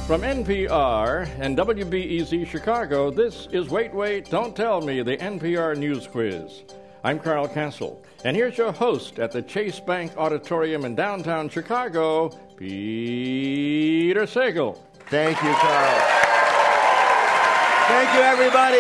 From NPR and WBEZ Chicago, this is Wait, Wait, Don't Tell Me, the NPR News Quiz. I'm Carl Castle, and here's your host at the Chase Bank Auditorium in downtown Chicago, Peter Sagal. Thank you, Carl. Thank you, everybody.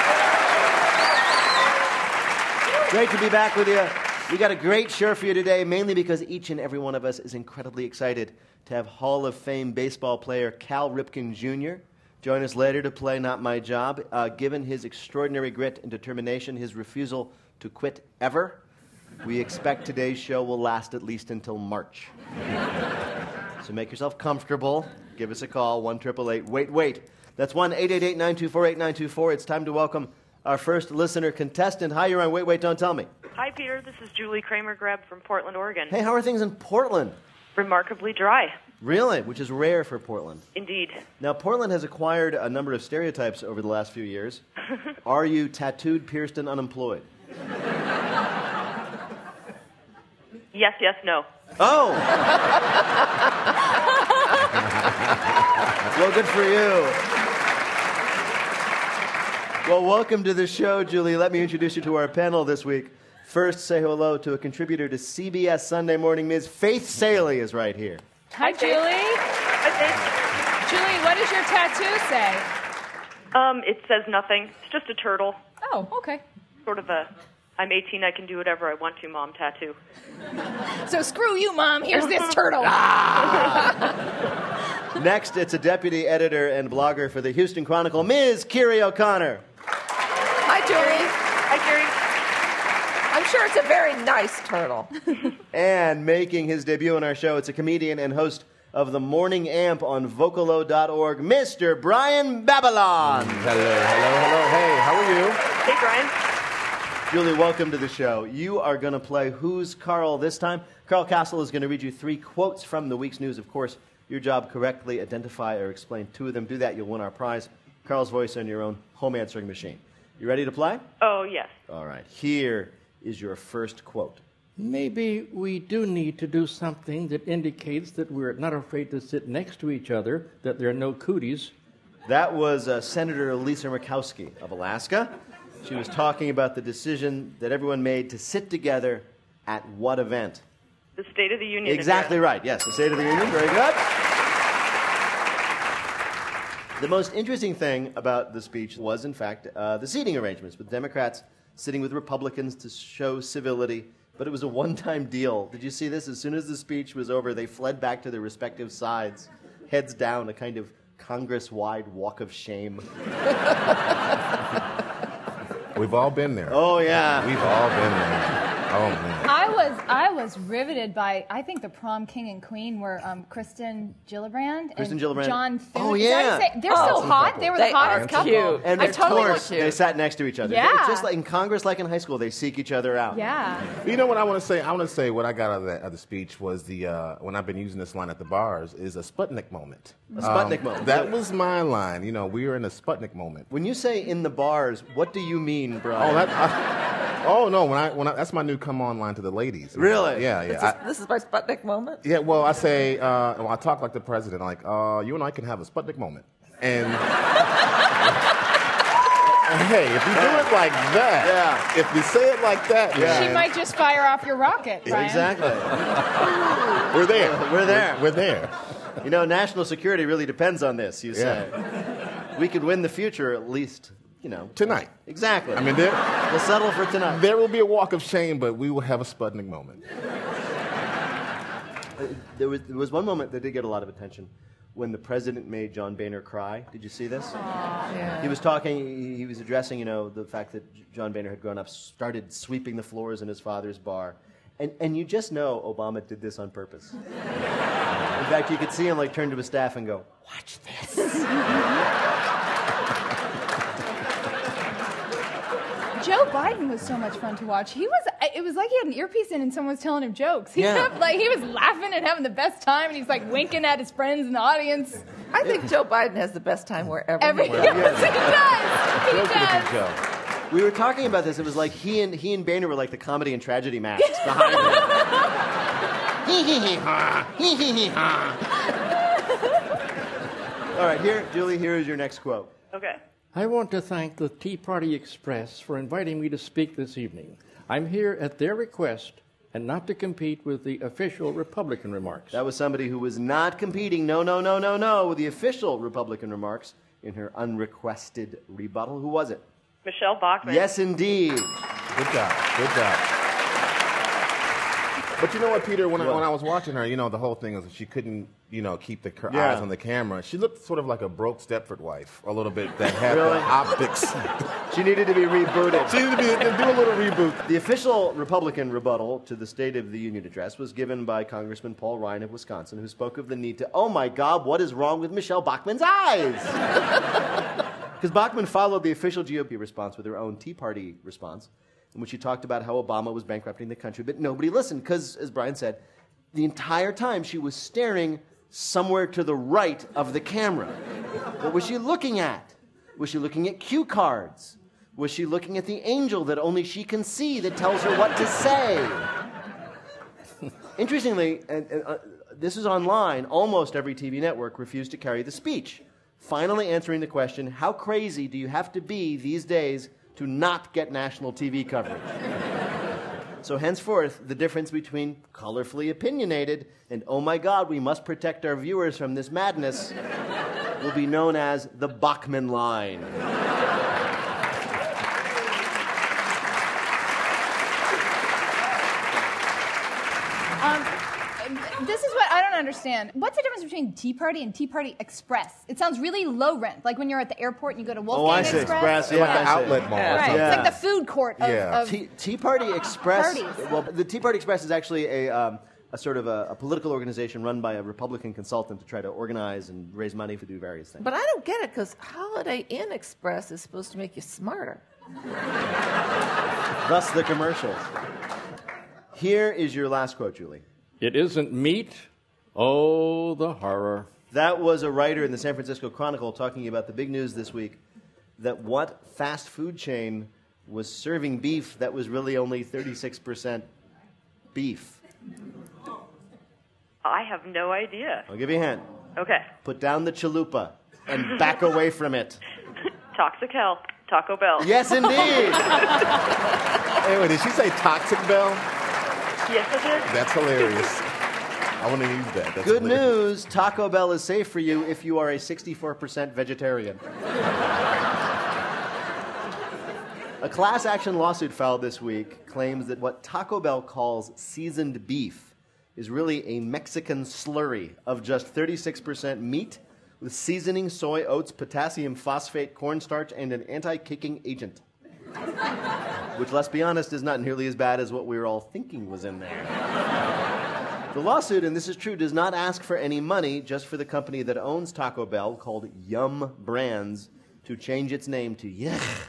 Great to be back with you. We got a great show for you today, mainly because each and every one of us is incredibly excited to have Hall of Fame baseball player Cal Ripken Jr. join us later to play Not My Job. Given his extraordinary grit and determination, his refusal to quit ever, we expect today's show will last at least until March. So make yourself comfortable. Give us a call, 1-888-WAIT-WAIT. That's 1-888-924-8924. It's time to welcome our first listener contestant. Hi, you're on Wait, Wait, Don't Tell Me. Hi, Peter. This is Julie Kramer-Greb from Portland, Oregon. Hey, how are things in Portland? Remarkably dry. Really? Which is rare for Portland. Indeed. Now, Portland has acquired a number of stereotypes over the last few years. Are you tattooed, pierced, and unemployed? Yes, yes, no. Oh! Well, good for you. Well, welcome to the show, Julie. Let me introduce you to our panel this week. First, say hello to a contributor to CBS Sunday Morning. Ms. Faith Salie is right here. Hi, Julie. Hi, Faith. Julie, what does your tattoo say? It says nothing. It's just a turtle. Oh, okay. Sort of a, I'm 18, I can do whatever I want to, Mom tattoo. So screw you, Mom. Here's this turtle. Next, it's a deputy editor and blogger for the Houston Chronicle, Ms. Kiri O'Connor. Hi, Julie. Hi, Carrie. I'm sure it's a very nice turtle. And making his debut on our show, it's a comedian and host of the Morning Amp on Vocalo.org, Mr. Brian Babylon. Hello. Hey, how are you? Hey, Brian. Julie, welcome to the show. You are going to play Who's Carl this time. Carl Castle is going to read you 3 quotes from the week's news. Of course, your job, correctly identify or explain 2 of them. Do that, you'll win our prize. Carl's voice on your own home answering machine. You ready to play? Oh, yes. All right. Here is your first quote. Maybe we do need to do something that indicates that we're not afraid to sit next to each other, that there are no cooties. That was Senator Lisa Murkowski of Alaska. She was talking about the decision that everyone made to sit together at what event? The State of the Union. Exactly address. right. Yes, the State of the Union. Very good. The most interesting thing about the speech was, in fact, the seating arrangements, with Democrats sitting with Republicans to show civility. But it was a one-time deal. Did you see this? As soon as the speech was over, they fled back to their respective sides, heads down, a kind of Congress-wide walk of shame. We've all been there. Oh, yeah. We've all been there. Oh, man. I was riveted by, I think the prom king and queen were Kristen Gillibrand and John Thune. Oh, Is that how you yeah. say- They're so hot. They were the They hottest are couple. cute. And I of totally course, want to. they sat next to each other. Yeah. It's just like in Congress, like in high school, they seek each other out. Yeah. You know what I want to say? I want to say what I got out of the speech was when I've been using this line at the bars, is a Sputnik moment. A Sputnik moment. That was my line. You know, we were in a Sputnik moment. When you say in the bars, what do you mean, Brian? No. When I that's my new come on line to the ladies. Really? Yeah. This is my Sputnik moment. Yeah, well, I say, I talk like the president, like, you and I can have a Sputnik moment. And hey, if you do it like that, if you say it like that, She might just fire off your rocket, Brian. Exactly. we're there. We're there. We're there. You know, national security really depends on this, you say. We could win the future at least, you know. Tonight. Exactly. I mean, we'll settle for tonight. there will be a walk of shame, but we will have a Sputnik moment. There was one moment that did get a lot of attention when the president made John Boehner cry. Did you see this? Yeah. He was talking, he was addressing, you know, the fact that John Boehner had grown up, started sweeping the floors in his father's bar. And you just know Obama did this on purpose. In fact, you could see him like turn to his staff and go, "Watch this." Joe Biden was so much fun to watch. It was like he had an earpiece in and someone was telling him jokes. He was laughing and having the best time, and he's like winking at his friends in the audience. I think Joe Biden has the best time wherever he goes. Yes, he does. Joe. We were talking about this. It was like he and Boehner were like the comedy and tragedy masks behind him. Hee hee hee ha. Hee hee hee ha. All right, Julie, here is your next quote. Okay. I want to thank the Tea Party Express for inviting me to speak this evening. I'm here at their request and not to compete with the official Republican remarks. That was somebody who was not competing, no, with the official Republican remarks in her unrequested rebuttal. Who was it? Michelle Bachmann. Yes, indeed. Good job. Good job. But you know what, Peter? When I was watching her, the whole thing is that she couldn't, keep her eyes on the camera. She looked sort of like a broke Stepford wife, a little bit, that had Really? the optics. She needed to be rebooted. She needed to do a little reboot. The official Republican rebuttal to the State of the Union address was given by Congressman Paul Ryan of Wisconsin, who spoke of the need to, oh my God, what is wrong with Michelle Bachmann's eyes? Because Bachmann followed the official GOP response with her own Tea Party response, in which she talked about how Obama was bankrupting the country, but nobody listened because, as Brian said, the entire time she was staring somewhere to the right of the camera. What was she looking at? Was she looking at cue cards? Was she looking at the angel that only she can see that tells her what to say? Interestingly, this is online, almost every TV network refused to carry the speech, finally answering the question, how crazy do you have to be these days to not get national TV coverage? So henceforth, the difference between colorfully opinionated and, oh my God, we must protect our viewers from this madness, will be known as the Bachmann line. This is what I don't understand. What's the difference between Tea Party and Tea Party Express? It sounds really low rent, like when you're at the airport and you go to Wolfgang Express. Yeah, Like an outlet mall. Right, Yeah. it's like the food court of Tea Party Express. Parties. Well, the Tea Party Express is actually a sort of a political organization run by a Republican consultant to try to organize and raise money to do various things. But I don't get it, because Holiday Inn Express is supposed to make you smarter. Thus the commercials. Here is your last quote, Julie. It isn't meat. Oh, the horror. That was a writer in the San Francisco Chronicle talking about the big news this week that what fast food chain was serving beef that was really only 36% beef? I have no idea. I'll give you a hint. Okay. Put down the chalupa and back away from it. Toxic Hell. Taco Bell. Yes, indeed. Hey, wait, did she say Toxic Bell? Yes, I did. That's hilarious. I want to use that. That's Good hilarious. news, Taco Bell is safe for you if you are a 64% vegetarian. A class action lawsuit filed this week claims that what Taco Bell calls seasoned beef is really a Mexican slurry of just 36% meat with seasoning, soy, oats, potassium phosphate, cornstarch, and an anti-kicking agent. Which, let's be honest, is not nearly as bad as what we were all thinking was in there. The lawsuit, and this is true, does not ask for any money, just for the company that owns Taco Bell, called Yum Brands, to change its name to Yuck.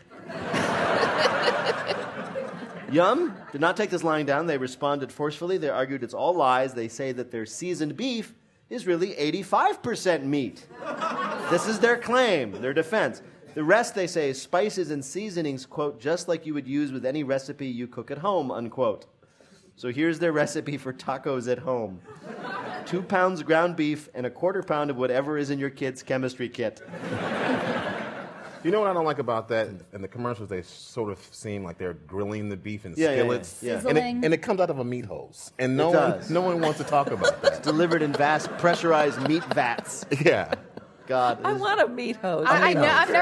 Yum did not take this lying down. They responded forcefully. They argued it's all lies. They say that their seasoned beef is really 85% meat. This is their claim, their defense. The rest, they say, is spices and seasonings, quote, just like you would use with any recipe you cook at home, unquote. So here's their recipe for tacos at home. 2 pounds ground beef and a 1/4 pound of whatever is in your kid's chemistry kit. You know what I don't like about that? In the commercials, they sort of seem like they're grilling the beef in Yeah, skillets. yeah. Sizzling. And it comes out of a meat hose. And no does. one wants to talk about that. Delivered in vast pressurized meat vats. Yeah. God. I want a meat hose. I'm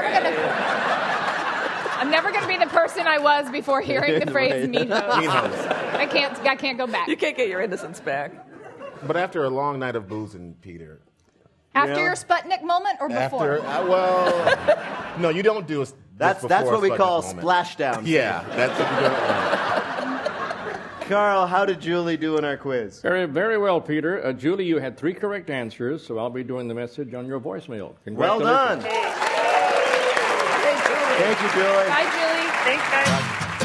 never gonna be the person I was before hearing the phrase Right. meat hose. Meat hose. I can't go back. You can't get your innocence back. But after a long night of boozing, Peter. After Yeah. your Sputnik moment or before? No, you don't do it. That's what we call splashdown. Yeah, that's what you do. Carl, how did Julie do in our quiz? Very, very well, Peter. Julie, you had 3 correct answers, so I'll be doing the message on your voicemail. Well done. Congratulations. Thank you, Julie. Bye, Julie. Thanks, guys.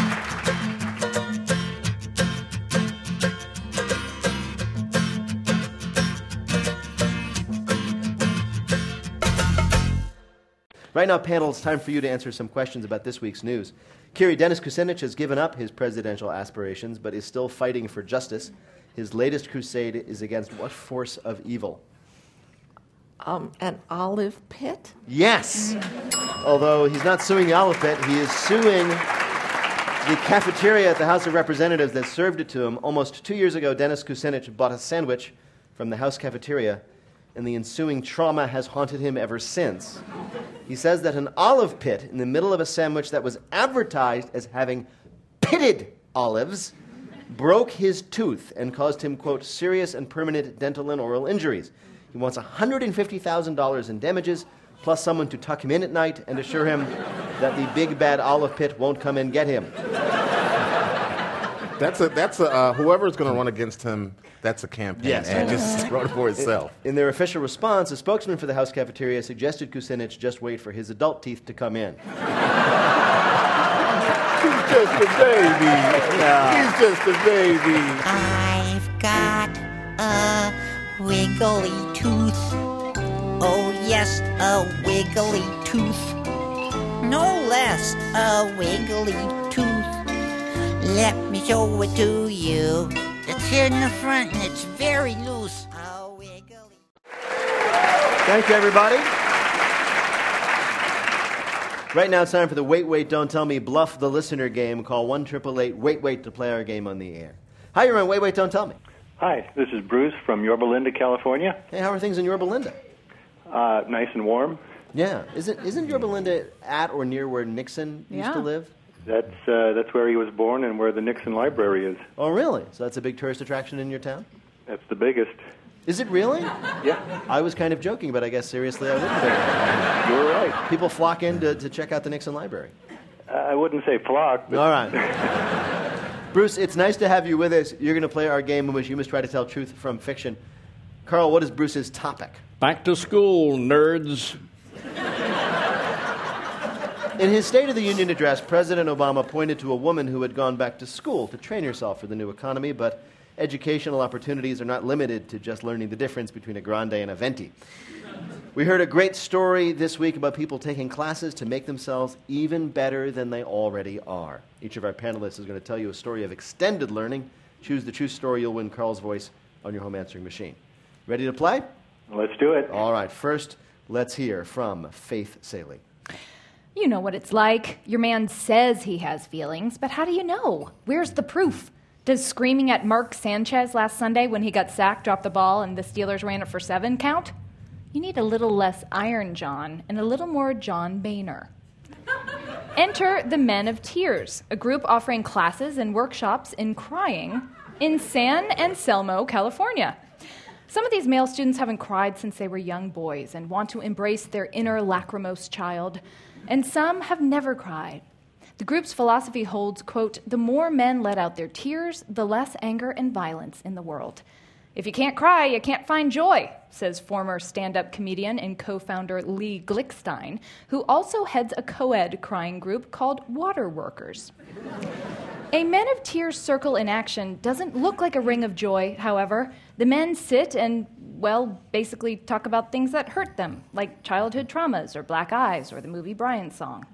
Right now, panel, it's time for you to answer some questions about this week's news. Kiri, Dennis Kucinich has given up his presidential aspirations, but is still fighting for justice. His latest crusade is against what force of evil? An olive pit? Yes. Although he's not suing the olive pit, he is suing the cafeteria at the House of Representatives that served it to him. Almost 2 years ago, Dennis Kucinich bought a sandwich from the House cafeteria, and the ensuing trauma has haunted him ever since. He says that an olive pit in the middle of a sandwich that was advertised as having pitted olives broke his tooth and caused him, quote, serious and permanent dental and oral injuries. He wants $150,000 in damages, plus someone to tuck him in at night and assure him that the big bad olive pit won't come and get him. That's whoever's going to run against him, that's a campaign. Yes. And just wrote it for itself. In their official response, a spokesman for the House cafeteria suggested Kucinich just wait for his adult teeth to come in. He's just a baby. Yeah. He's just a baby. I've got a wiggly tooth. Oh yes, a wiggly tooth. No less, a wiggly tooth. Let me show it to you. It's here in the front and it's very loose. A wiggly. Thank you, everybody. Right now it's time for the Wait, Wait, Don't Tell Me Bluff the Listener game. Call 1-888-WAIT-WAIT to play our game on the air. Hi, you're on Wait, Wait, Don't Tell Me. Hi, this is Bruce from Yorba Linda, California. Hey, how are things in Yorba Linda? Nice and warm. Yeah. Isn't Yorba Linda at or near where Nixon used to live? That's where he was born and where the Nixon Library is. Oh, really? So that's a big tourist attraction in your town? That's the biggest. Is it really? Yeah. I was kind of joking, but I guess seriously I wouldn't be. You're right. People flock in to check out the Nixon Library. I wouldn't say flock, but... All right. Bruce, it's nice to have you with us. You're going to play our game in which you must try to tell truth from fiction. Carl, what is Bruce's topic? Back to school, nerds. In his State of the Union address, President Obama pointed to a woman who had gone back to school to train herself for the new economy, but educational opportunities are not limited to just learning the difference between a grande and a venti. We heard a great story this week about people taking classes to make themselves even better than they already are. Each of our panelists is going to tell you a story of extended learning. Choose the true story, you'll win Carl's voice on your home answering machine. Ready to play? Let's do it. All right, first, let's hear from Faith Saley. You know what it's like. Your man says he has feelings, but how do you know? Where's the proof? Does screaming at Mark Sanchez last Sunday when he got sacked, dropped the ball, and the Steelers ran it for 7 count? You need a little less Iron John and a little more John Boehner. Enter the Men of Tears, a group offering classes and workshops in crying in San Anselmo, California. Some of these male students haven't cried since they were young boys and want to embrace their inner lachrymose child, and some have never cried. The group's philosophy holds, quote, the more men let out their tears, the less anger and violence in the world. If you can't cry, you can't find joy, says former stand-up comedian and co-founder Lee Glickstein, who also heads a co-ed crying group called Water Workers. A Men of Tears circle in action doesn't look like a ring of joy, however. The men sit and, well, basically talk about things that hurt them, like childhood traumas or black eyes or the movie Brian song.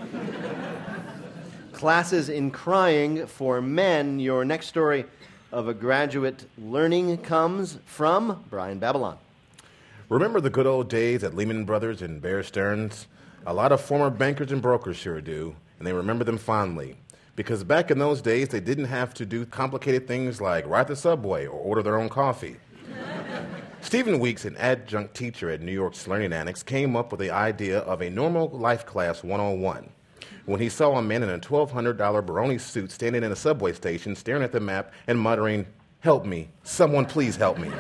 Classes in crying for men. Your next story of a graduate learning comes from Brian Babylon. Remember the good old days at Lehman Brothers and Bear Stearns? A lot of former bankers and brokers sure do, and they remember them fondly. Because back in those days, they didn't have to do complicated things like ride the subway or order their own coffee. Stephen Weeks, an adjunct teacher at New York's Learning Annex, came up with the idea of a normal life class 101. When he saw a man in a $1,200 Baroni suit standing in a subway station, staring at the map and muttering, "Help me, someone please help me."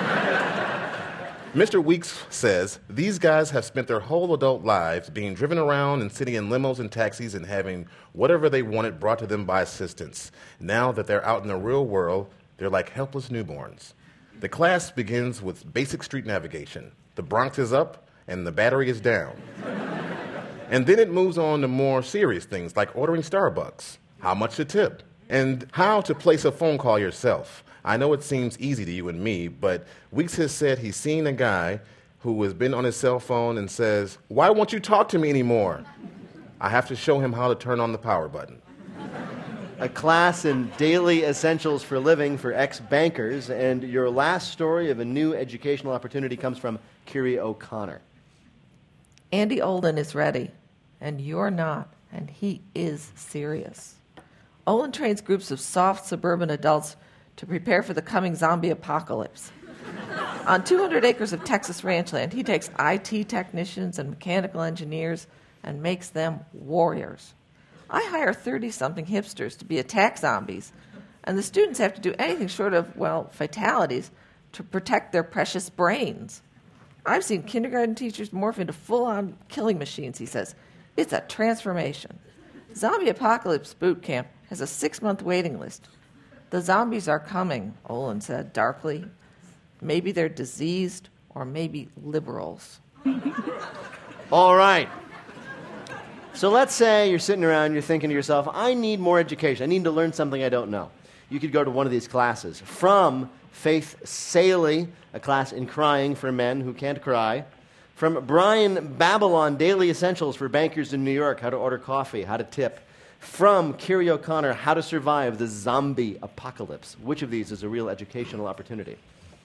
Mr. Weeks says, these guys have spent their whole adult lives being driven around and sitting in limos and taxis and having whatever they wanted brought to them by assistants. Now that they're out in the real world, they're like helpless newborns. The class begins with basic street navigation. The Bronx is up and the Battery is down. And then it moves on to more serious things like ordering Starbucks, how much to tip, and how to place a phone call yourself. I know it seems easy to you and me, but Weeks has said he's seen a guy who has been on his cell phone and says, "Why won't you talk to me anymore?" I have to show him how to turn on the power button. a class in daily essentials for living for ex-bankers. And your last story of a new educational opportunity comes from Kiri O'Connor. Andy Olin is ready, and you're not, and he is serious. Olin trains groups of soft suburban adults to prepare for the coming zombie apocalypse. On 200 acres of Texas ranchland, he takes IT technicians and mechanical engineers and makes them warriors. I hire 30-something hipsters to be attack zombies, and the students have to do anything short of, well, fatalities to protect their precious brains. I've seen kindergarten teachers morph into full-on killing machines, he says. It's a transformation. Zombie Apocalypse Boot Camp has a 6-month waiting list. The zombies are coming, Olin said darkly. Maybe they're diseased, or maybe liberals. All right. So let's say you're sitting around, you're thinking to yourself, I need more education. I need to learn something I don't know. You could go to one of these classes. From Faith Saley, a class in crying for men who can't cry. From Brian Babylon, Daily Essentials for Bankers in New York, how to order coffee, how to tip. From Kiri O'Connor, how to survive the zombie apocalypse. Which of these is a real educational opportunity?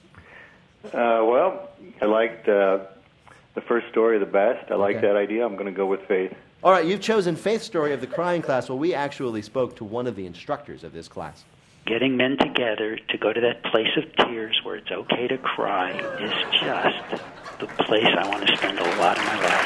Well, I liked the first story the best. I like that idea. I'm going to go with Faith. All right, you've chosen Faith's story of the crying class. Well, we actually spoke to one of the instructors of this class. Getting men together to go to that place of tears where it's okay to cry is just the place I want to spend a lot of my life.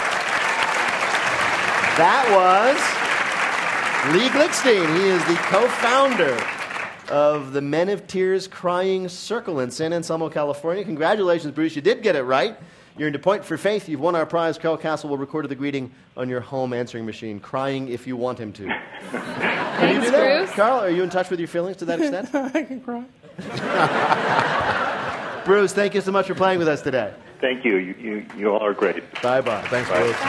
That was Lee Glickstein. He is the co-founder of the Men of Tears Crying Circle in San Anselmo, California. Congratulations, Bruce. You did get it right. You're into Point for Faith. You've won our prize. Carl Castle will record the greeting on your home answering machine, crying if you want him to. Can you do that? Bruce. Carl, are you in touch with your feelings to that extent? I can cry. Bruce, thank you so much for playing with us today. Thank you. You all are great. Bye-bye. Thanks, Bye. Bruce.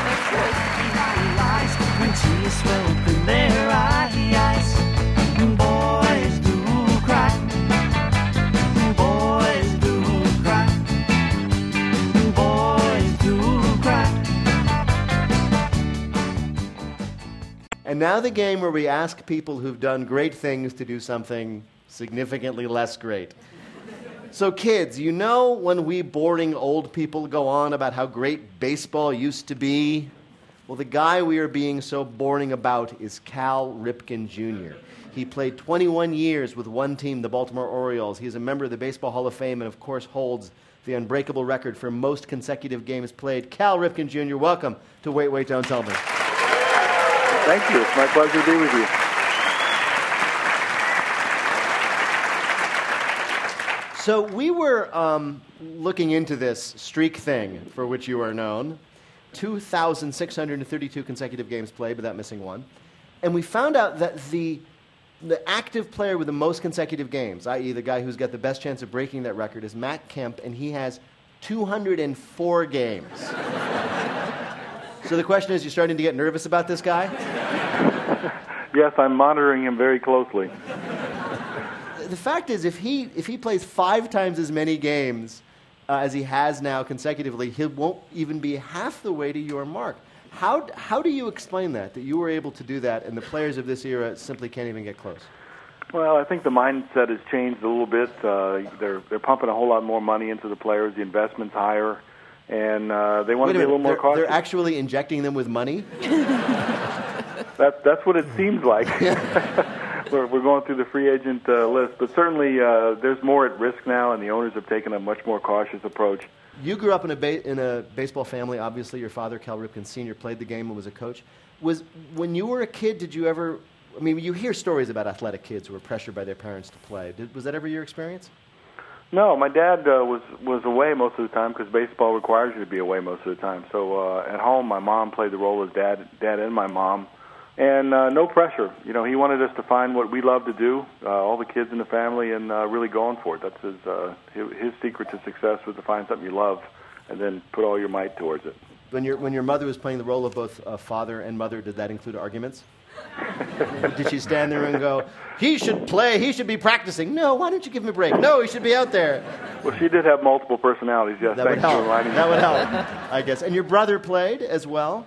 When tears well up in their eyes, boys do cry. Boys do cry. Boys do cry. And now the game where we ask people who've done great things to do something significantly less great. So kids, you know when we boring old people go on about how great baseball used to be? Well, the guy we are being so boring about is Cal Ripken Jr. He played 21 years with one team, the Baltimore Orioles. He is a member of the Baseball Hall of Fame and, of course, holds the unbreakable record for most consecutive games played. Cal Ripken Jr., welcome to Wait, Wait, Don't Tell Me. Thank you. It's my pleasure to be with you. So we were looking into this streak thing for which you are known. 2,632 consecutive games played without missing one. And we found out that the active player with the most consecutive games, i.e. the guy who's got the best chance of breaking that record, is Matt Kemp, and he has 204 games. So the question is, you're starting to get nervous about this guy? Yes, I'm monitoring him very closely. The fact is, if he plays 5 times as many games as he has now consecutively, he won't even be half the way to your mark. How do you explain that you were able to do that, and the players of this era simply can't even get close? Well, I think the mindset has changed a little bit. They're pumping a whole lot more money into the players. The investment's higher, and they want to be a little more cautious. They're actually injecting them with money? That's what it seems like. We're going through the free agent list, but certainly there's more at risk now, and the owners have taken a much more cautious approach. You grew up in a baseball family. Obviously, your father, Cal Ripken Sr., played the game and was a coach. When you were a kid, did you ever... I mean, you hear stories about athletic kids who were pressured by their parents to play. Was that ever your experience? No, my dad was away most of the time because baseball requires you to be away most of the time. So at home, my mom played the role as dad and my mom. And no pressure. You know, he wanted us to find what we love to do, all the kids in the family, and really going for it. That's his secret to success was to find something you love and then put all your might towards it. When your mother was playing the role of both father and mother, did that include arguments? Did she stand there and go, he should play, he should be practicing? No, why don't you give him a break? No, he should be out there. Well, she did have multiple personalities, yes. That would help. That would help, I guess. And your brother played as well.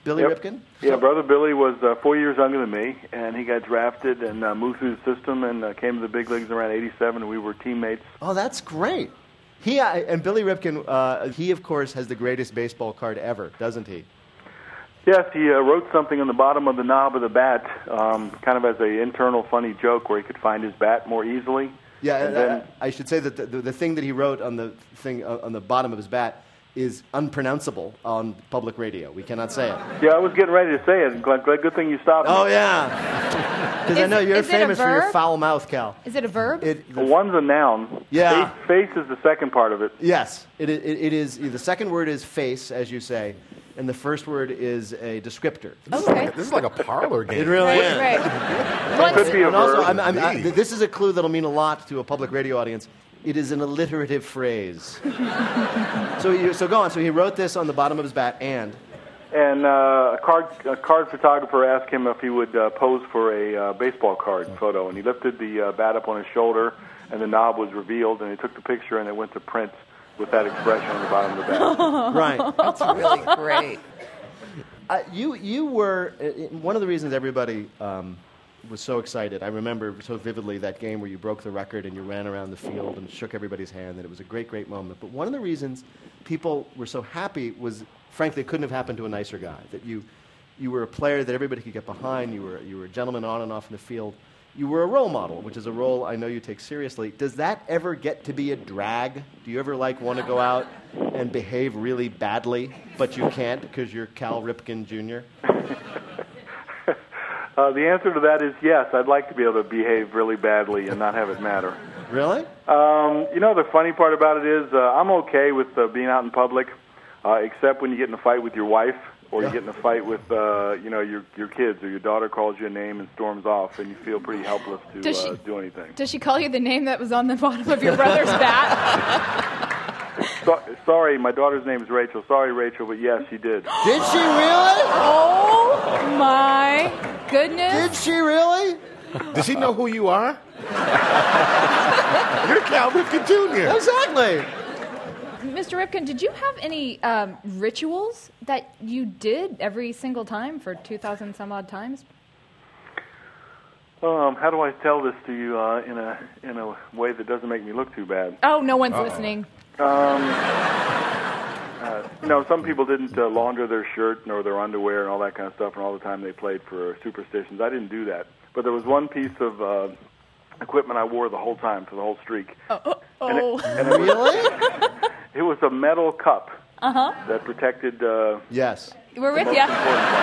Billy Yep. Ripken? Yeah, brother Billy was 4 years younger than me, and he got drafted and moved through the system and came to the big leagues around '87, and we were teammates. Oh, that's great. And Billy Ripken, he, of course, has the greatest baseball card ever, doesn't he? Yes, he wrote something on the bottom of the knob of the bat, kind of as an internal funny joke where he could find his bat more easily. Yeah, and then, I should say that the thing that he wrote on the thing on the bottom of his bat is unpronounceable on public radio. We cannot say it. yeah, I was getting ready to say it. Good thing you stopped me. Oh, yeah. Because I know you're is it a famous for your verb? foul mouth, Cal. Is it a verb? One's a noun. Yeah. Face is the second part of it. Yes, it is. The second word is face, as you say, and the first word is a descriptor. Okay. This is like a parlor game. It really is. Right. Could be a And also, verb. this is a clue that'll mean a lot to a public radio audience. It is an alliterative phrase. So go on. So he wrote this on the bottom of his bat, and a card photographer asked him if he would pose for a baseball card photo, and he lifted the bat up on his shoulder, and the knob was revealed, and he took the picture, and it went to print with that expression on the bottom of the bat. right. That's really great. You were one of the reasons everybody was so excited. I remember so vividly that game where you broke the record and you ran around the field and shook everybody's hand, and it was a great, great moment. But one of the reasons people were so happy was, frankly, it couldn't have happened to a nicer guy. That you were a player that everybody could get behind. You were a gentleman on and off in the field. You were a role model, which is a role I know you take seriously. Does that ever get to be a drag? Do you ever want to go out and behave really badly, but you can't because you're Cal Ripken Jr.? The answer to that is yes. I'd like to be able to behave really badly and not have it matter. Really? The funny part about it is I'm okay with being out in public, except when you get in a fight with your wife or you get in a fight with your kids, or your daughter calls you a name and storms off, and you feel pretty helpless to do anything. Does she call you the name that was on the bottom of your brother's bat? Sorry, my daughter's name is Rachel. Sorry, Rachel, but yes, she did. Did she really? Oh my goodness! Did she really? Does she know who you are? You're Cal Ripken Jr. Exactly. Mr. Ripken, did you have any rituals that you did every single time for 2,000 some odd times? How do I tell this to you in a way that doesn't make me look too bad? Oh, no one's listening. Some people didn't launder their shirt nor their underwear and all that kind of stuff, and all the time they played for superstitions. I didn't do that. But there was one piece of equipment I wore the whole time for the whole streak. Really? It was a metal cup that protected. Yes. We're with you.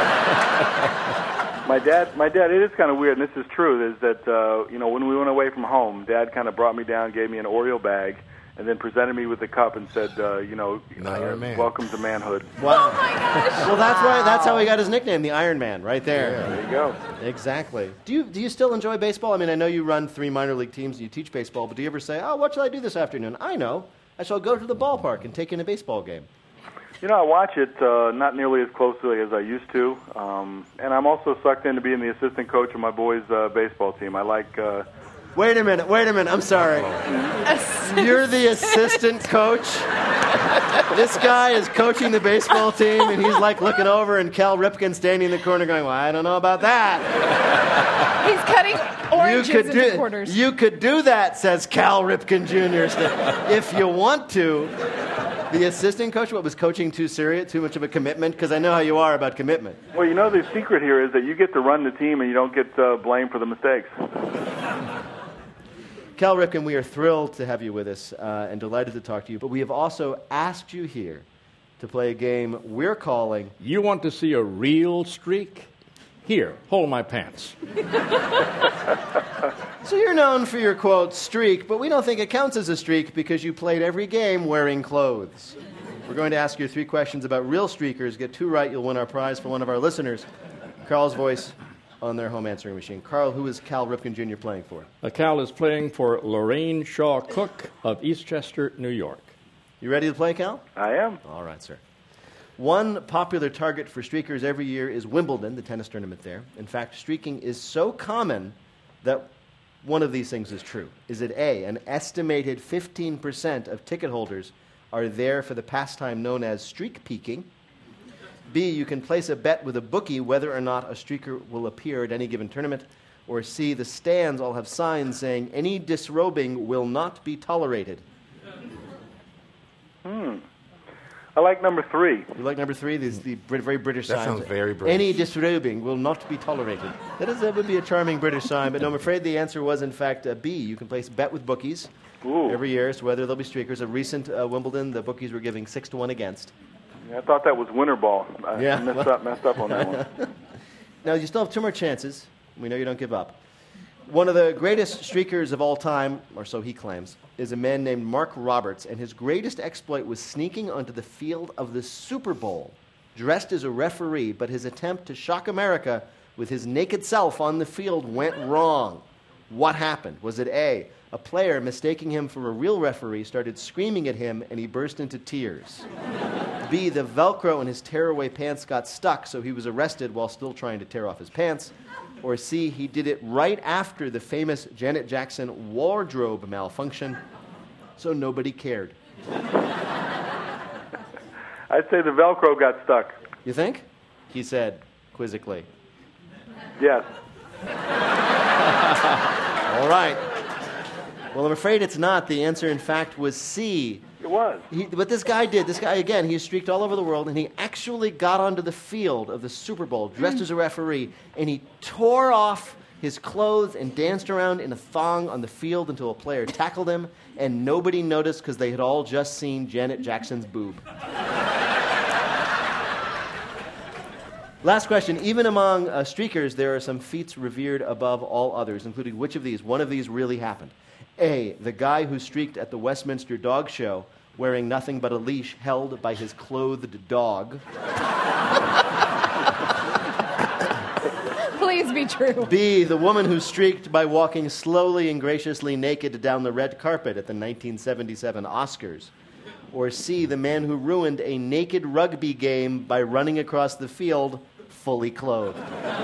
My dad. It is kind of weird, and this is true. Is that when we went away from home, Dad kind of brought me down, gave me an Oreo bag, and then presented me with the cup and said, Now you're a man. welcome to manhood. Wow. Oh my gosh! Well, that's right. That's how he got his nickname, the Iron Man, right there. Yeah. There you go. Exactly. Do you still enjoy baseball? I mean, I know you run 3 minor league teams and you teach baseball, but do you ever say, "Oh, what shall I do this afternoon?" I know. I shall go to the ballpark and take in a baseball game. I watch it not nearly as closely as I used to, and I'm also sucked into being the assistant coach of my boys' baseball team. I like. Wait a minute. I'm sorry. You're the assistant coach? This guy is coaching the baseball team, and he's looking over, and Cal Ripken standing in the corner going, well, I don't know about that. He's cutting oranges into quarters. You could do that, says Cal Ripken Jr. If you want to. The assistant coach, was coaching too serious, too much of a commitment? Because I know how you are about commitment. Well, the secret here is that you get to run the team and you don't get blamed for the mistakes. Cal Ripken, we are thrilled to have you with us and delighted to talk to you. But we have also asked you here to play a game we're calling... You want to see a real streak? Here, hold my pants. So you're known for your, quote, streak, but we don't think it counts as a streak because you played every game wearing clothes. We're going to ask you 3 questions about real streakers. Get 2 right, you'll win our prize for one of our listeners. Carl's voice on their home answering machine. Carl, who is Cal Ripken Jr. playing for? Cal is playing for Lorraine Shaw Cook of Eastchester, New York. You ready to play, Cal? I am. All right, sir. One popular target for streakers every year is Wimbledon, the tennis tournament there. In fact, streaking is so common that one of these things is true. Is it A, an estimated 15% of ticket holders are there for the pastime known as streak peeking? B, you can place a bet with a bookie whether or not a streaker will appear at any given tournament. Or C, the stands all have signs saying any disrobing will not be tolerated. I like number 3. You like number 3? This is the very British That sign. sounds very British. Any disrobing will not be tolerated. That would be a charming British sign, but no, I'm afraid the answer was, in fact, B. You can place a bet with bookies every year as to whether there'll be streakers. A recent Wimbledon, the bookies were giving 6-1 against. Yeah, I thought that was winter ball. I messed up on that one. Now, you still have 2 more chances. We know you don't give up. One of the greatest streakers of all time, or so he claims, is a man named Mark Roberts, and his greatest exploit was sneaking onto the field of the Super Bowl, dressed as a referee, but his attempt to shock America with his naked self on the field went wrong. What happened? Was it A, a player mistaking him for a real referee started screaming at him and he burst into tears? B, the Velcro in his tearaway pants got stuck, so he was arrested while still trying to tear off his pants? Or C, he did it right after the famous Janet Jackson wardrobe malfunction, so nobody cared? I'd say the Velcro got stuck. You think? He said, quizzically. Yes. All right. Well, I'm afraid it's not. The answer, in fact, was C. It was. What this guy did, again, he streaked all over the world, and he actually got onto the field of the Super Bowl, dressed as a referee, and he tore off his clothes and danced around in a thong on the field until a player tackled him, and nobody noticed because they had all just seen Janet Jackson's boob. Last question. Even among streakers, there are some feats revered above all others, including which of these? One of these really happened. A, the guy who streaked at the Westminster Dog Show wearing nothing but a leash held by his clothed dog. Please be true. B, the woman who streaked by walking slowly and graciously naked down the red carpet at the 1977 Oscars. Or C, the man who ruined a naked rugby game by running across the field fully clothed.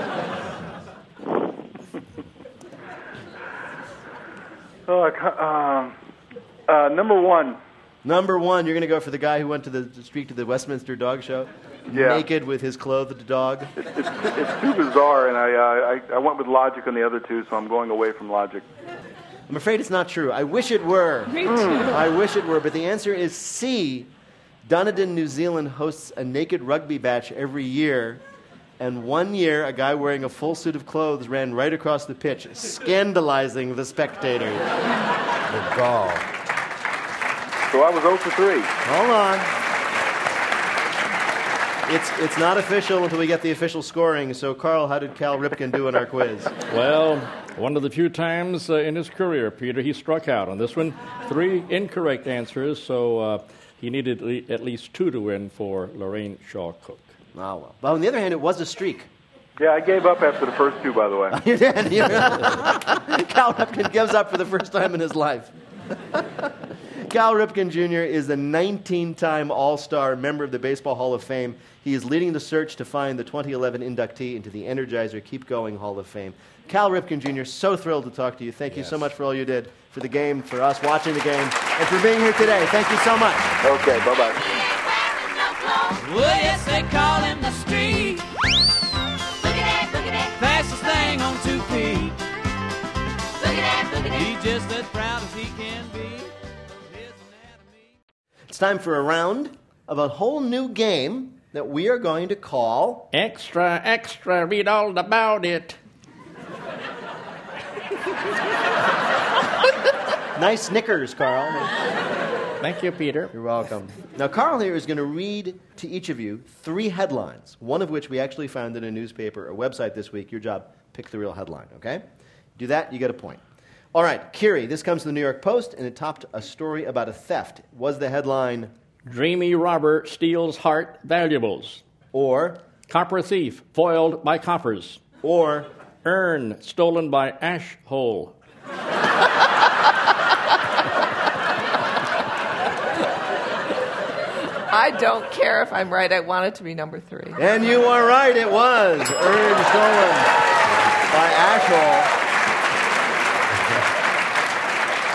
Number 1. Number 1, you're going to go for the guy who went to the streak to the Westminster Dog Show, naked with his clothed dog. It's too bizarre, and I went with logic on the other 2, so I'm going away from logic. I'm afraid it's not true. I wish it were. Me too. I wish it were, but the answer is C. Dunedin, New Zealand hosts a naked rugby match every year, and one year a guy wearing a full suit of clothes ran right across the pitch, scandalizing the spectators. The gall. So I was 0 for 3. Hold on. It's not official until we get the official scoring. So, Carl, how did Cal Ripken do in our quiz? Well, one of the few times in his career, Peter, he struck out on this one. 3 incorrect answers, so he needed at least 2 to win for Lorraine Shaw Cook. Oh, well. But on the other hand, it was a streak. Yeah, I gave up after the first 2, by the way. You did. Cal Ripken gives up for the first time in his life. Cal Ripken Jr. is a 19-time All-Star member of the Baseball Hall of Fame. He is leading the search to find the 2011 inductee into the Energizer Keep Going Hall of Fame. Cal Ripken Jr., so thrilled to talk to you. Thank you so much for all you did for the game, for us watching the game, and for being here today. Thank you so much. Okay, bye-bye. Well, yes, they call him the street. Fastest thing on 2 feet. He's just as proud as he can be. It's time for a round of a whole new game that we are going to call... Extra, extra, read all about it. Nice Snickers, Carl. Thank you, Peter. You're welcome. Now, Carl here is going to read to each of you 3 headlines, one of which we actually found in a newspaper or website this week. Your job, pick the real headline, okay? Do that, you get a point. All right, Kiri, this comes to the New York Post, and it topped a story about a theft. Was the headline... Dreamy robber steals heart valuables. Or... Copper thief foiled by coppers. Or... Urn stolen by ash hole. I don't care if I'm right. I want it to be number 3. And you are right, it was. Urn stolen by ash hole.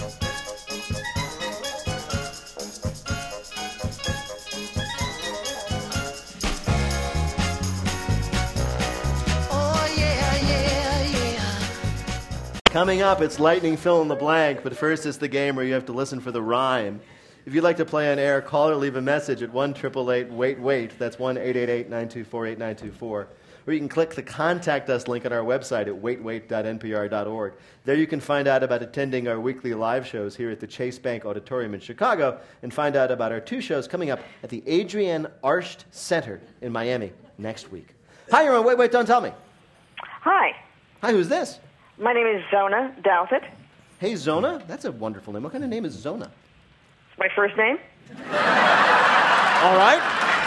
Coming up, it's Lightning Fill in the Blank, but first it's the game where you have to listen for the rhyme. If you'd like to play on air, call or leave a message at 1-888-WAIT-WAIT. That's 1-888-924-8924. Or you can click the Contact Us link on our website at waitwait.npr.org. There you can find out about attending our weekly live shows here at the Chase Bank Auditorium in Chicago and find out about our 2 shows coming up at the Adrienne Arsht Center in Miami next week. Hi, you're on Wait, Wait, Don't Tell Me. Hi, Hi, who's this? my name is Zona Douthit. Hey, Zona? That's a wonderful name. What kind of name is Zona? It's my first name. All right.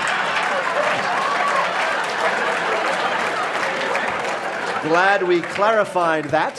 Glad we clarified that.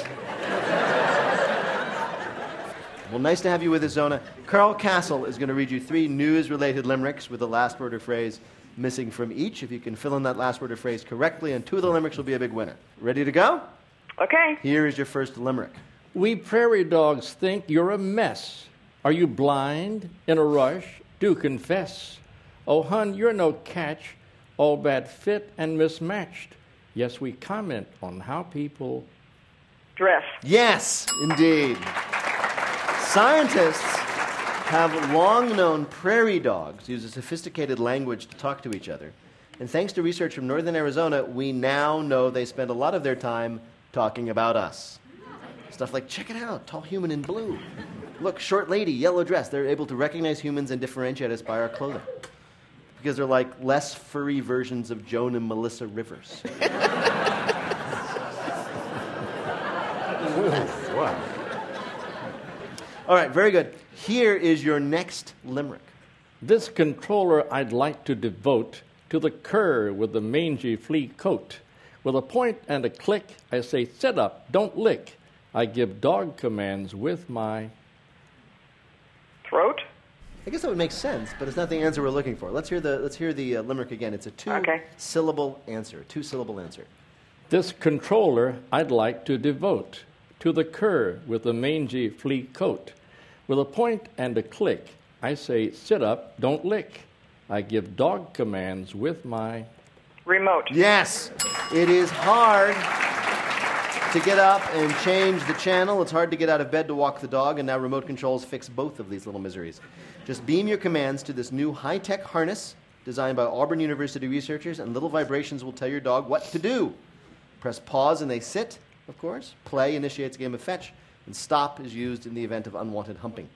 Well, nice to have you with us, Zona. Carl Castle is going to read you 3 news-related limericks with the last word or phrase missing from each. If you can fill in that last word or phrase correctly, and 2 of the limericks will be a big winner. Ready to go? Okay. Here is your first limerick. We prairie dogs think you're a mess. Are you blind, in a rush? Do confess. Oh, hun, you're no catch, all bad fit and mismatched. Yes, we comment on how people Dress. Yes, indeed. Scientists have long known prairie dogs use a sophisticated language to talk to each other. And thanks to research from northern Arizona, we now know they spend a lot of their time talking about us. Stuff like, check it out, tall human in blue. Look, short lady, yellow dress. They're able to recognize humans and differentiate us by our clothing. Because they're like less furry versions of Joan and Melissa Rivers. Wow. All right, very good. Here is your next limerick. This controller I'd like to devote to the cur with the mangy flea coat. With a point and a click, I say, sit up, don't lick. I give dog commands with my Throat. I guess that would make sense, but it's not the answer we're looking for. Let's hear the limerick again. It's a 2-syllable answer. 2-syllable answer. This controller I'd like to devote to the cur with the mangy flea coat. With a point and a click, I say, sit up, don't lick. I give dog commands with my Remote. Yes, it is hard to get up and change the channel. It's hard to get out of bed to walk the dog, and now remote controls fix both of these little miseries. Just beam your commands to this new high-tech harness designed by Auburn University researchers, and little vibrations will tell your dog what to do. Press pause and they sit, of course. Play initiates a game of fetch, and stop is used in the event of unwanted humping.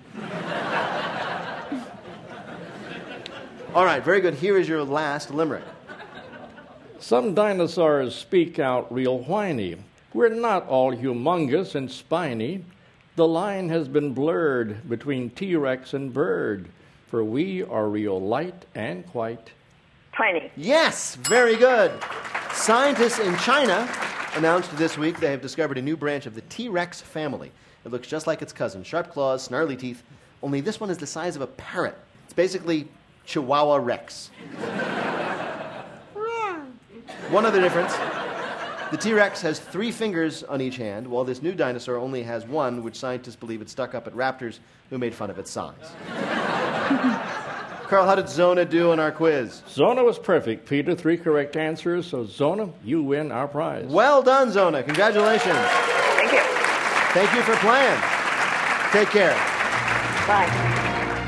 All right, very good. Here is your last limerick. Some dinosaurs speak out real whiny. We're not all humongous and spiny. The line has been blurred between T-Rex and bird, for we are real light and quite Tiny. Yes, very good. Scientists in China announced this week they have discovered a new branch of the T-Rex family. It looks just like its cousin, sharp claws, snarly teeth, only this one is the size of a parrot. It's basically Chihuahua Rex. One other difference. The T-Rex has 3 fingers on each hand, while this new dinosaur only has 1, which scientists believe it stuck up at raptors who made fun of its size. Carl, how did Zona do in our quiz? Zona was perfect, Peter. 3 correct answers, so Zona, you win our prize. Well done, Zona. Congratulations. Thank you. Thank you for playing. Take care. Bye.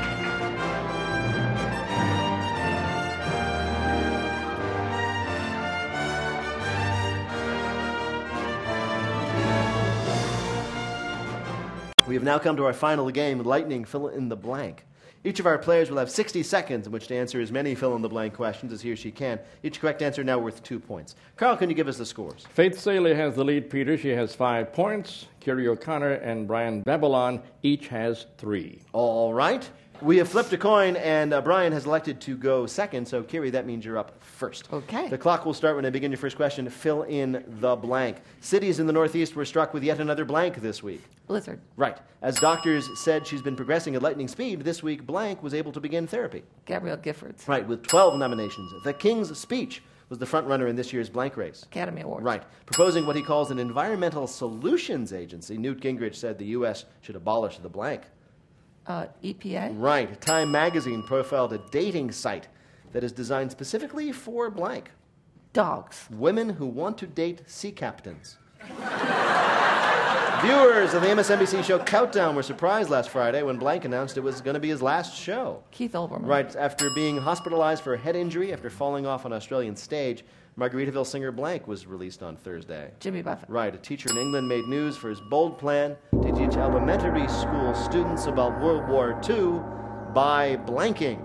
We have now come to our final game, Lightning Fill in the Blank. Each of our players will have 60 seconds in which to answer as many fill-in-the-blank questions as he or she can. Each correct answer now worth 2 points. Carl, can you give us the scores? Faith Saley has the lead, Peter. She has 5 points. Kerry O'Connor and Brian Babylon each has 3. All right. We have flipped a coin, and Brian has elected to go second, so Kerry, that means you're up first. Okay. The clock will start when I begin your first question. Fill in the blank. Cities in the Northeast were struck with yet another blank this week. Blizzard. Right. As doctors said she's been progressing at lightning speed, this week blank was able to begin therapy. Gabrielle Giffords. Right, with 12 nominations. The King's Speech was the front runner in this year's blank race. Academy Awards. Right. Proposing what he calls an environmental solutions agency, Newt Gingrich said the U.S. should abolish the blank. EPA. Right. Time magazine profiled a dating site that is designed specifically for blank. Dogs. Women who want to date sea captains. Viewers of the MSNBC show Countdown were surprised last Friday when Blank announced it was going to be his last show. Keith Olbermann. Right after being hospitalized for a head injury after falling off an Australian stage, Margaritaville singer Blank was released on Thursday. Jimmy Buffett. Right, a teacher in England made news for his bold plan to teach elementary school students about World War II by blanking.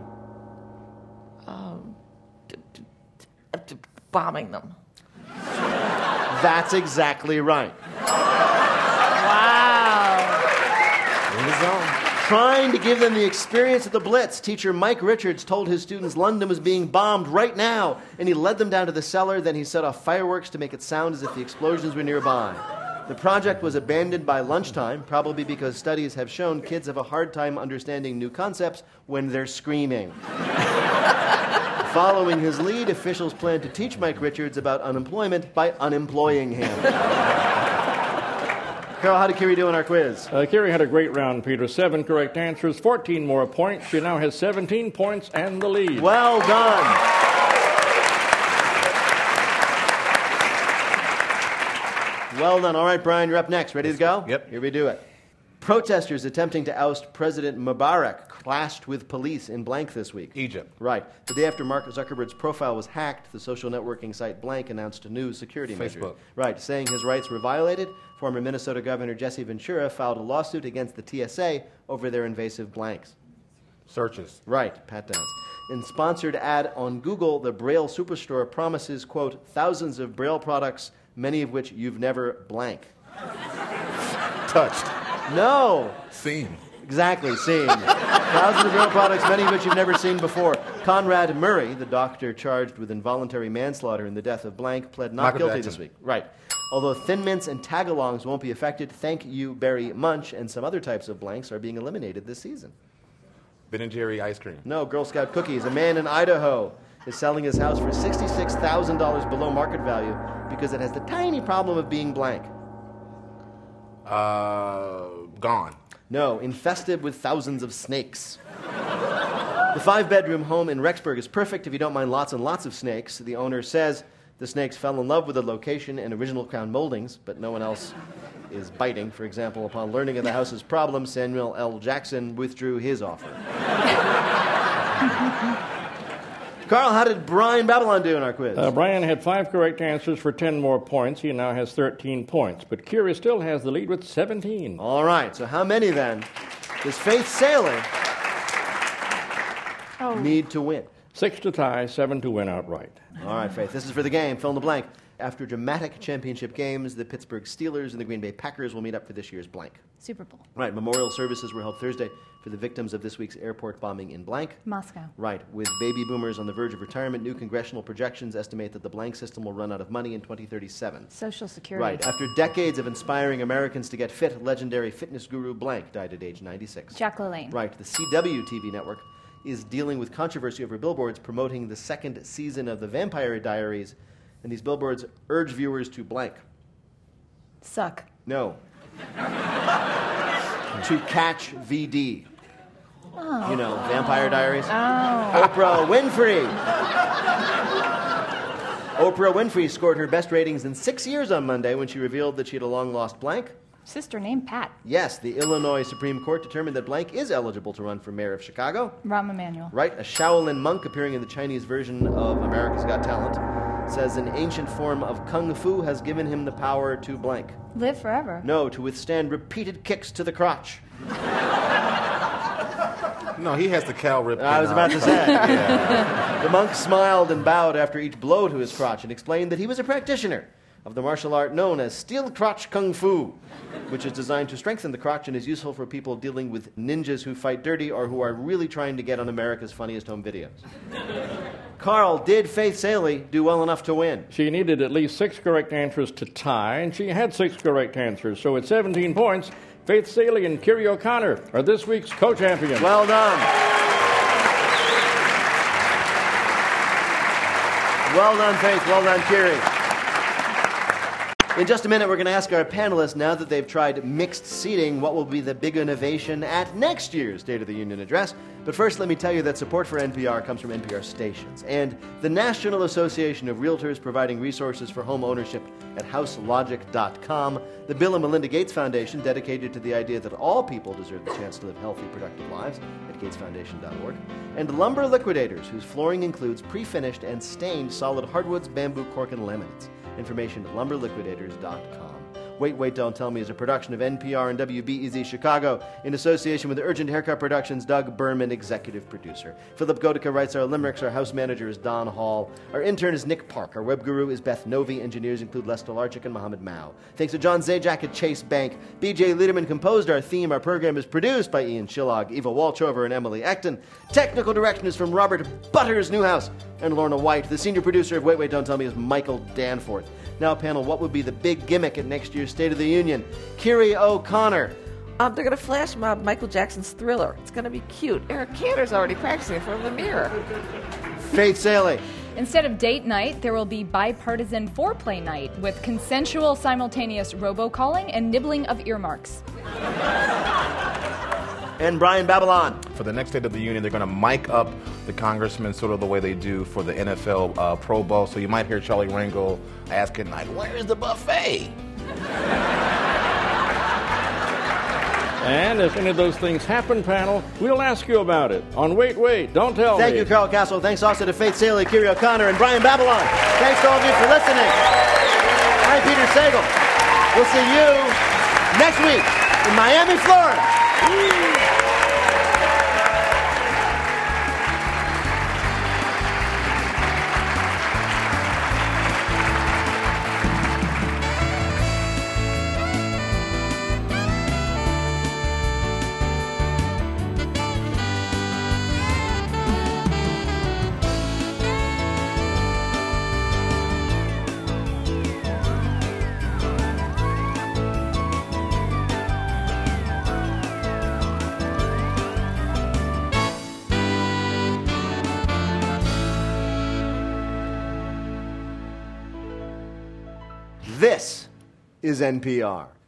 Bombing them. That's exactly right. Trying to give them the experience of the Blitz, teacher Mike Richards told his students London was being bombed right now, and he led them down to the cellar. Then he set off fireworks to make it sound as if the explosions were nearby. The project was abandoned by lunchtime, probably because studies have shown kids have a hard time understanding new concepts when they're screaming. Following his lead, officials plan to teach Mike Richards about unemployment by unemploying him. Carl, how did Kiri do in our quiz? Kiri had a great round, Peter. 7 correct answers, 14 more points. She now has 17 points and the lead. Well done. Well done. All right, Brian, you're up next. Ready to go? Yep. Here we do it. Protesters attempting to oust President Mubarak clashed with police in blank this week. Egypt. Right. The day after Mark Zuckerberg's profile was hacked, the social networking site Blank announced new security measures. Facebook. Right. Saying his rights were violated, former Minnesota Governor Jesse Ventura filed a lawsuit against the TSA over their invasive blanks. Searches. Right. Pat downs. In sponsored ad on Google, the Braille Superstore promises, quote, thousands of Braille products, many of which you've never blank. Touched. No. Seen. Exactly, seen. Thousands of Braille products, many of which you've never seen before. Conrad Murray, the doctor charged with involuntary manslaughter in the death of blank, pled not Michael guilty Jackson. this week. Right. Although Thin Mints and Tagalongs won't be affected, Thank You Berry Munch and some other types of blanks are being eliminated this season. Ben & Jerry ice cream. No, Girl Scout cookies. A man in Idaho is selling his house for $66,000 below market value because it has the tiny problem of being blank. Gone. No, infested with thousands of snakes. The 5-bedroom home in Rexburg is perfect if you don't mind lots and lots of snakes. The owner says the snakes fell in love with the location and original crown moldings, but no one else is biting. For example, upon learning of the house's problem, Samuel L. Jackson withdrew his offer. Carl, how did Brian Babylon do in our quiz? Brian had 5 correct answers for 10 more points. He now has 13 points, but Kiri still has the lead with 17. All right, so how many then does Faith Saylor need to win? 6 to tie, 7 to win outright. All right, Faith, this is for the game. Fill in the blank. After dramatic championship games, the Pittsburgh Steelers and the Green Bay Packers will meet up for this year's blank. Super Bowl. Right, memorial services were held Thursday for the victims of this week's airport bombing in blank. Moscow. Right, with baby boomers on the verge of retirement, new congressional projections estimate that the blank system will run out of money in 2037. Social Security. Right, after decades of inspiring Americans to get fit, legendary fitness guru blank died at age 96. Jack LaLanne. Right, the CW TV network is dealing with controversy over billboards promoting the second season of The Vampire Diaries, and these billboards urge viewers to blank. Suck. No. To catch VD. Oh. You know, Vampire Diaries. Oh. Oprah Winfrey. Oprah Winfrey scored her best ratings in 6 years on Monday when she revealed that she had a long-lost blank. Sister named Pat. Yes, the Illinois Supreme Court determined that blank is eligible to run for mayor of Chicago. Rahm Emanuel. Right, a Shaolin monk appearing in the Chinese version of America's Got Talent says an ancient form of kung fu has given him the power to blank. Live forever. No, to withstand repeated kicks to the crotch. No, he has the Cal Ripken. I was about to say. Yeah. The monk smiled and bowed after each blow to his crotch and explained that he was a practitioner of the martial art known as steel crotch kung fu, which is designed to strengthen the crotch and is useful for people dealing with ninjas who fight dirty or who are really trying to get on America's Funniest Home Videos. Carl, did Faith Saylor do well enough to win? She needed at least 6 correct answers to tie, and she had 6 correct answers. So at 17 points, Faith Saylor and Kiri O'Connor are this week's co-champions. Well done. Well done, Faith. Well done, Kiri. In just a minute, we're going to ask our panelists, now that they've tried mixed seating, what will be the big innovation at next year's State of the Union address. But first, let me tell you that support for NPR comes from NPR stations and the National Association of Realtors, providing resources for home ownership at houselogic.com, the Bill and Melinda Gates Foundation, dedicated to the idea that all people deserve the chance to live healthy, productive lives, at gatesfoundation.org, and Lumber Liquidators, whose flooring includes pre-finished and stained solid hardwoods, bamboo, cork, and laminates. Information at lumberliquidators.com. Wait, Don't Tell Me is a production of NPR and WBEZ Chicago in association with Urgent Haircut Productions, Doug Berman, executive producer. Philip Gotica writes our limericks. Our house manager is Don Hall. Our intern is Nick Park. Our web guru is Beth Novi. Engineers include Les Stolarczyk and Mohammed Mao. Thanks to John Zajac at Chase Bank. BJ Liederman composed our theme. Our program is produced by Ian Shillog, Eva Walchover, and Emily Acton. Technical direction is from Robert Butters Newhouse and Lorna White. The senior producer of Wait, Don't Tell Me is Michael Danforth. Now, panel, what would be the big gimmick at next year's State of the Union? Kiri O'Connor. They're going to flash mob Michael Jackson's Thriller. It's going to be cute. Eric Cantor's already practicing in front of the mirror. Faith Saley. Instead of date night, there will be bipartisan foreplay night with consensual simultaneous robocalling and nibbling of earmarks. And Brian Babylon. For the next State of the Union, they're going to mic up the congressmen sort of the way they do for the NFL Pro Bowl. So you might hear Charlie Rangel asking, like, where's the buffet? And if any of those things happen, panel, we'll ask you about it on Wait, Don't Tell Me. Thank you, Carl Castle. Thanks also to Faith Saley, Kiri O'Connor, and Brian Babylon. Thanks to all of you for listening. I'm Peter Sagal. We'll see you next week in Miami, Florida. This is NPR.